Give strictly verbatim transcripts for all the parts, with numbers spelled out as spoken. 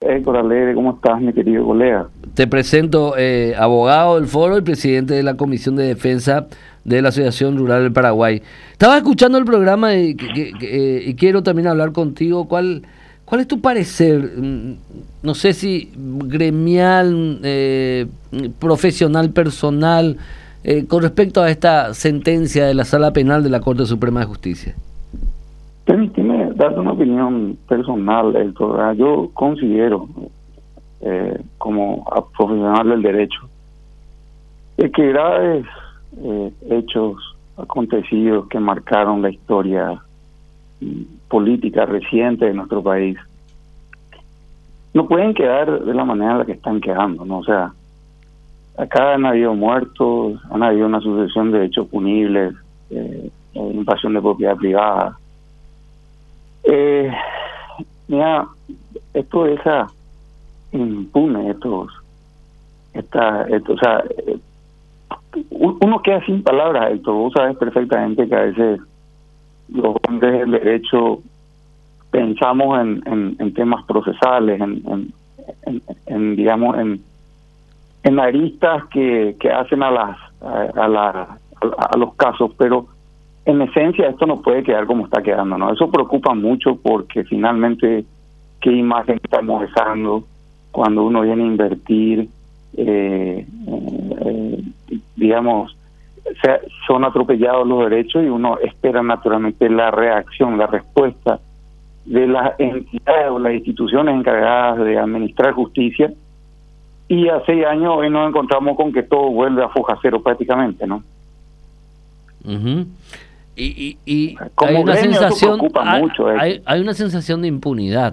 Héctor Alegre, ¿cómo estás, mi querido colega? Te presento, eh, abogado del Foro y presidente de la Comisión de Defensa de la Asociación Rural del Paraguay. Estaba escuchando el programa y, que, que, eh, y quiero también hablar contigo. ¿Cuál, cuál es tu parecer? No sé si gremial, eh, profesional, personal, eh, con respecto a esta sentencia de la Sala Penal de la Corte Suprema de Justicia. Permíteme darte una opinión personal, Héctor. Yo considero, eh, como profesional del derecho, de que graves eh, hechos acontecidos que marcaron la historia política reciente de nuestro país no pueden quedar de la manera en la que están quedando, ¿no? O sea, acá han habido muertos, han habido una sucesión de hechos punibles, eh, invasión de propiedad privada. Eh, mira, esto deja impune estos, esta, esto, o sea, eh, uno queda sin palabras, Héctor. Vos sabes perfectamente que a veces los hombres del derecho pensamos en, en, en temas procesales, en, en, en, en digamos, en, en aristas que, que hacen a las a, a, la, a, a los casos, pero en esencia esto no puede quedar como está quedando, ¿no? Eso preocupa mucho porque finalmente qué imagen estamos dejando cuando uno viene a invertir, eh, eh, digamos, se, son atropellados los derechos y uno espera naturalmente la reacción, la respuesta de las entidades o las instituciones encargadas de administrar justicia, y hace seis años hoy nos encontramos con que todo vuelve a foja cero prácticamente, ¿no? Uh-huh. Y, y, y Como hay una gremio, sensación, eso preocupa hay, mucho, hay, hay una sensación de impunidad.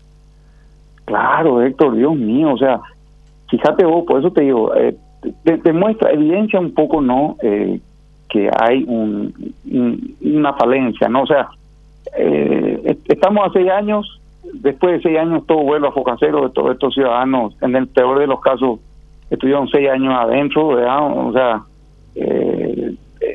Claro, Héctor, Dios mío, o sea, fíjate vos, por eso te digo, eh, te, te muestra, evidencia un poco, ¿no?, eh, que hay un, un, una falencia, ¿no? O sea, eh, estamos a seis años, después de seis años todo vuelve a foja cero, de todos estos ciudadanos, en el peor de los casos, estuvieron seis años adentro, ¿verdad? O sea, eh,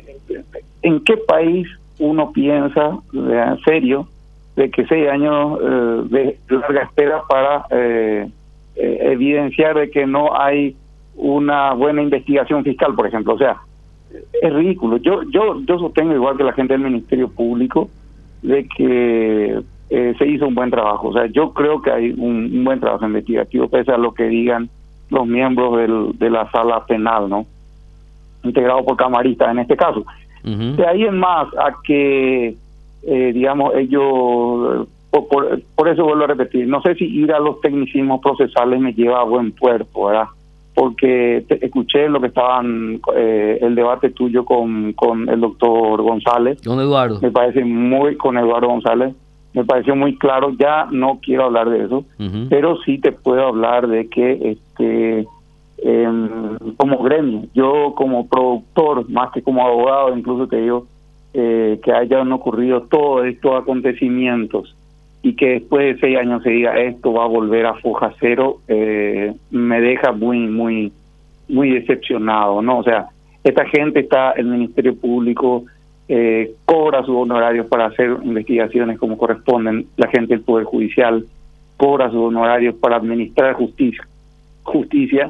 ¿en qué país uno piensa, en serio, de que seis años eh, de larga espera para eh, eh, evidenciar de que no hay una buena investigación fiscal, por ejemplo? O sea, es ridículo. Yo yo yo sostengo, igual que la gente del Ministerio Público, de que eh, se hizo un buen trabajo. O sea, yo creo que hay un, un buen trabajo investigativo, pese a lo que digan los miembros del, de la sala penal, ¿no?, integrado por camaristas en este caso. Uh-huh. De ahí en más a que, eh, digamos, ellos, por, por, por eso vuelvo a repetir, no sé si ir a los tecnicismos procesales me lleva a buen puerto, ¿verdad? Porque te, escuché lo que estaban, eh, el debate tuyo con, con el doctor González. Con Eduardo. Me parece muy, con Eduardo González, me pareció muy claro. Ya no quiero hablar de eso, uh-huh. pero sí te puedo hablar de que, este, eh, como gremio, yo como productor, más que como abogado, incluso te digo, eh, que hayan ocurrido todos estos acontecimientos y que después de seis años se diga esto va a volver a foja cero, eh, me deja muy, muy, muy decepcionado, ¿no? O sea, esta gente está, el Ministerio Público eh, cobra sus honorarios para hacer investigaciones como corresponden, la gente del Poder Judicial cobra sus honorarios para administrar justicia, justicia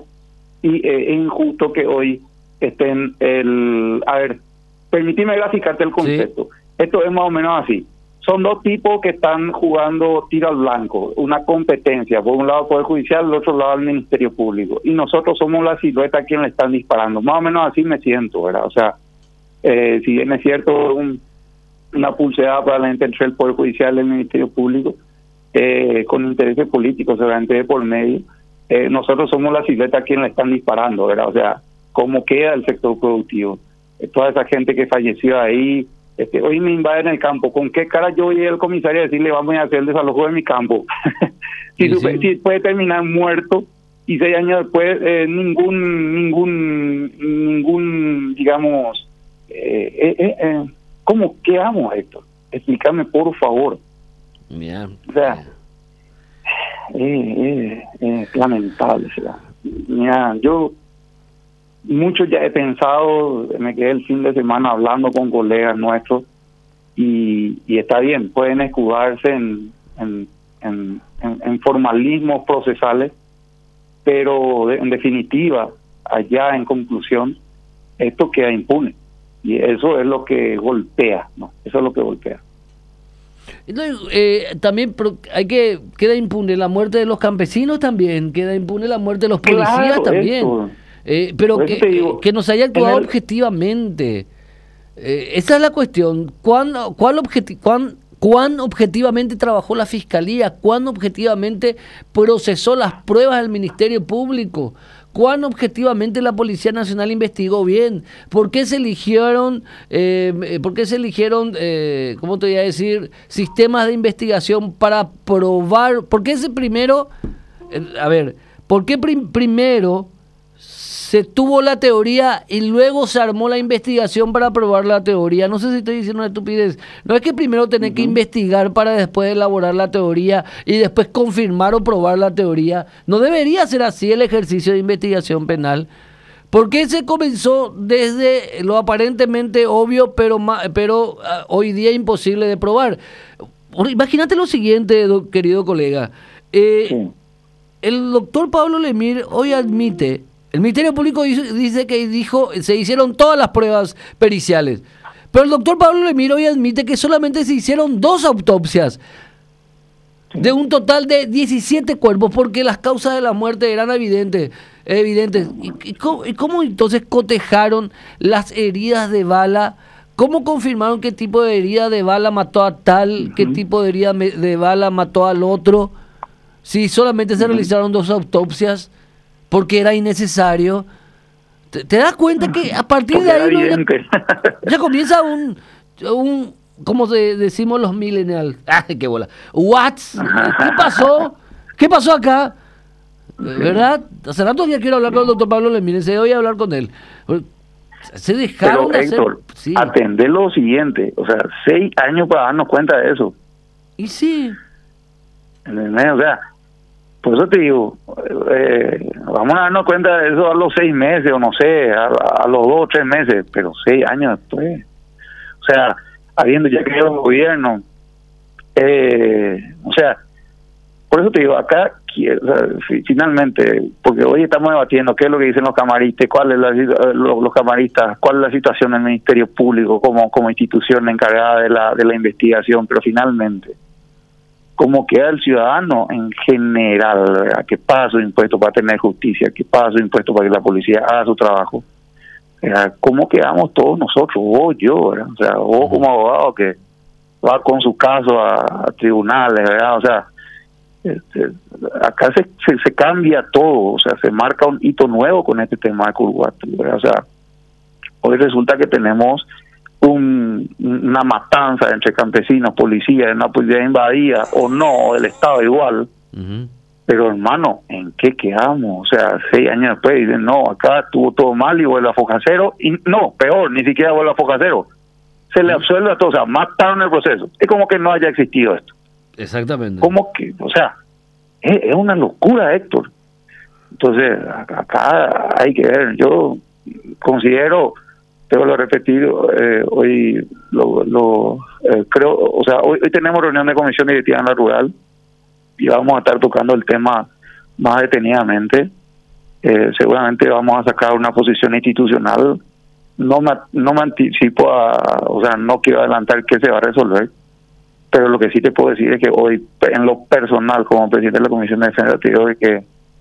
y eh, es injusto que hoy estén el... A ver, permíteme graficarte el concepto. Sí. Esto es más o menos así. Son dos tipos que están jugando tiro al blanco, una competencia, por un lado el Poder Judicial, por otro lado el Ministerio Público, y nosotros somos la silueta a quien le están disparando. Más o menos así me siento, ¿verdad? O sea, eh, si bien es cierto un, una pulseada probablemente entre el Poder Judicial y el Ministerio Público, eh, con intereses políticos seguramente de por medio, eh, nosotros somos la silueta a quien le están disparando, ¿verdad? O sea, ¿cómo queda el sector productivo? Eh, toda esa gente que falleció ahí, Este, hoy me invaden el campo, ¿con qué cara yo voy al comisario a decirle vamos a hacer el desalojo de mi campo? si, sí, sí. si puede terminar muerto y seis años después eh, ningún, ningún, ningún, digamos, eh, eh, eh, ¿cómo quedamos esto? Explícame por favor. Yeah. O sea, es eh, eh, eh, lamentable, ¿verdad? Mira, yo mucho ya he pensado, me quedé el fin de semana hablando con colegas nuestros y, y está bien, pueden escudarse en, en, en, en, en formalismos procesales, pero de, en definitiva, allá en conclusión, esto queda impune. Y eso es lo que golpea, ¿no? Eso es lo que golpea. Eh, también hay que queda impune la muerte de los campesinos, también queda impune la muerte de los policías, claro, también. Eh, pero que, digo, que nos haya actuado el... objetivamente. Eh, esa es la cuestión. ¿Cuán, cuál objeti cuán, ¿Cuán objetivamente trabajó la Fiscalía? ¿Cuán objetivamente procesó las pruebas del Ministerio Público? ¿Cuán objetivamente la Policía Nacional investigó bien? ¿Por qué se eligieron, eh, ¿por qué se eligieron, eh, cómo te voy a decir, sistemas de investigación para probar? ¿Por qué ese primero, eh, a ver, por qué prim primero se tuvo la teoría y luego se armó la investigación para probar la teoría? No sé si estoy diciendo una estupidez. No es que primero tenés uh-huh. que investigar para después elaborar la teoría y después confirmar o probar la teoría. No debería ser así el ejercicio de investigación penal. ¿Por qué se comenzó desde lo aparentemente obvio, pero, pero uh, hoy día imposible de probar? Imagínate lo siguiente, do, querido colega. Eh, sí. El doctor Pablo Lemir hoy admite... El Ministerio Público dice que dijo se hicieron todas las pruebas periciales, pero el doctor Pablo Lemir hoy admite que solamente se hicieron dos autopsias de un total de diecisiete cuerpos, porque las causas de la muerte eran evidentes. evidentes. ¿Y, y, cómo, ¿Y cómo entonces cotejaron las heridas de bala? ¿Cómo confirmaron qué tipo de herida de bala mató a tal, uh-huh. qué tipo de herida de bala mató al otro? Si solamente se uh-huh. realizaron dos autopsias, porque era innecesario. ¿Te, te das cuenta que a partir porque de ahí no, ya, ya comienza un, un como de, decimos los millennials? ¡Ay, qué bola! ¿What? ¿Qué pasó? ¿Qué pasó acá? ¿Verdad? Hace rato ya quiero hablar con el doctor Pablo Lemir, se voy a hablar con él. Se dejaron Pero, Héctor, hacer... sí. atender lo siguiente, o sea, seis años para darnos cuenta de eso. Y sí. ¿Entendés? O sea, por eso te digo, eh, vamos a darnos cuenta de eso a los seis meses, o no sé, a, a los dos o tres meses, pero seis años después. O sea, habiendo ya creado un gobierno, eh, o sea, por eso te digo, acá, o sea, finalmente, porque hoy estamos debatiendo qué es lo que dicen los camaristas, cuál es la, los, los camaristas, cuál es la situación del Ministerio Público como, como institución encargada de la, de la investigación, pero finalmente, cómo queda el ciudadano en general, ¿verdad? ¿Qué paga su impuesto para tener justicia? ¿Qué paga su impuesto para que la policía haga su trabajo? ¿Verdad? ¿Cómo quedamos todos nosotros? Vos, yo, ¿verdad? O sea, vos como abogado que va con su caso a, a tribunales, ¿verdad? O sea, este, acá se, se, se cambia todo, o sea, se marca un hito nuevo con este tema de Curruguatí, ¿verdad? O sea, hoy resulta que tenemos Un, una matanza entre campesinos, policías, una policía invadida o no, el Estado igual. Uh-huh. Pero hermano, ¿en qué quedamos? O sea, seis años después dicen, no, acá estuvo todo mal y vuelve a foja cero. Y no, peor, ni siquiera vuelve a foja cero. Se le absuelve a todos, o sea, mataron el proceso. Es como que no haya existido esto. Exactamente. Como que, o sea, es, es una locura, Héctor. Entonces, acá hay que ver, yo considero... Tengo que repetir, eh, hoy lo, lo eh, creo, o sea, hoy, hoy tenemos reunión de comisión directiva en la rural y vamos a estar tocando el tema más detenidamente. Eh, seguramente vamos a sacar una posición institucional. No me, no me anticipo a, o sea, no quiero adelantar qué se va a resolver, pero lo que sí te puedo decir es que hoy, en lo personal, como presidente de la Comisión de Defensa, te digo que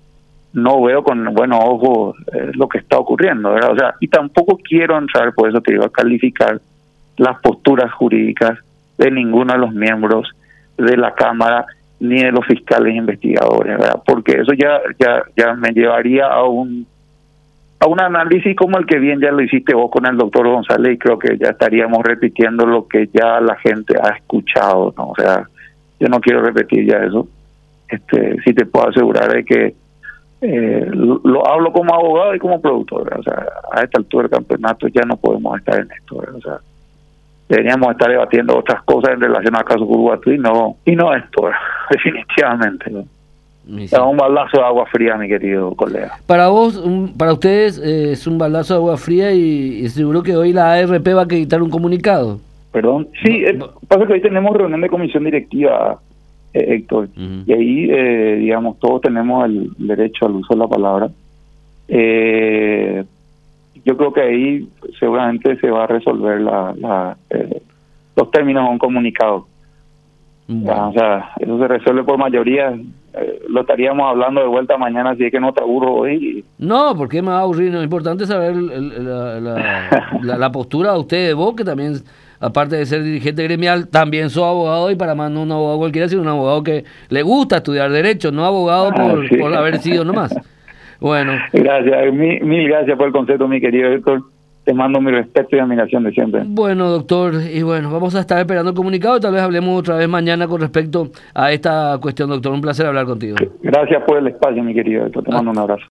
no veo con buenos ojos eh, lo que está ocurriendo, ¿verdad? O sea, y tampoco quiero entrar, por eso te digo, a calificar las posturas jurídicas de ninguno de los miembros de la Cámara ni de los fiscales investigadores, ¿verdad? Porque eso ya ya ya me llevaría a un a un análisis como el que bien ya lo hiciste vos con el doctor González, y creo que ya estaríamos repitiendo lo que ya la gente ha escuchado, ¿no? O sea, yo no quiero repetir ya eso. Este, sí te puedo asegurar de que Eh, lo, lo hablo como abogado y como productor, ¿verdad? O sea, a esta altura del campeonato ya no podemos estar en esto, ¿verdad? O sea, deberíamos estar debatiendo otras cosas en relación al caso Curruguatí y no, y no esto, ¿verdad? Definitivamente, ¿no? Sí. Es un balazo de agua fría, mi querido colega. Para vos, un, para ustedes eh, es un balazo de agua fría y, y seguro que hoy la A R P va a editar un comunicado. Perdón, sí, eh, pasa que hoy tenemos reunión de comisión directiva eh, Héctor. Uh-huh. Y ahí, eh, digamos, todos tenemos el derecho al uso de la palabra. Eh, yo creo que ahí seguramente se va a resolver la, la, eh, los términos de un comunicado. Uh-huh. O sea, eso se resuelve por mayoría. Eh, lo estaríamos hablando de vuelta mañana, así que no te aburro hoy. No, porque me va a aburrir. Lo importante es saber el, el, la, la, la, la postura de usted, vos, que también, aparte de ser dirigente gremial, también sos abogado, y para más no un abogado cualquiera, sino un abogado que le gusta estudiar derecho, no abogado por, ah, sí. por haber sido nomás. Bueno. Gracias, mil, mil gracias por el concepto, mi querido Héctor. Te mando mi respeto y admiración de siempre. Bueno, doctor, y bueno, vamos a estar esperando el comunicado y tal vez hablemos otra vez mañana con respecto a esta cuestión, doctor. Un placer hablar contigo. Gracias por el espacio, mi querido Héctor. Te mando un abrazo.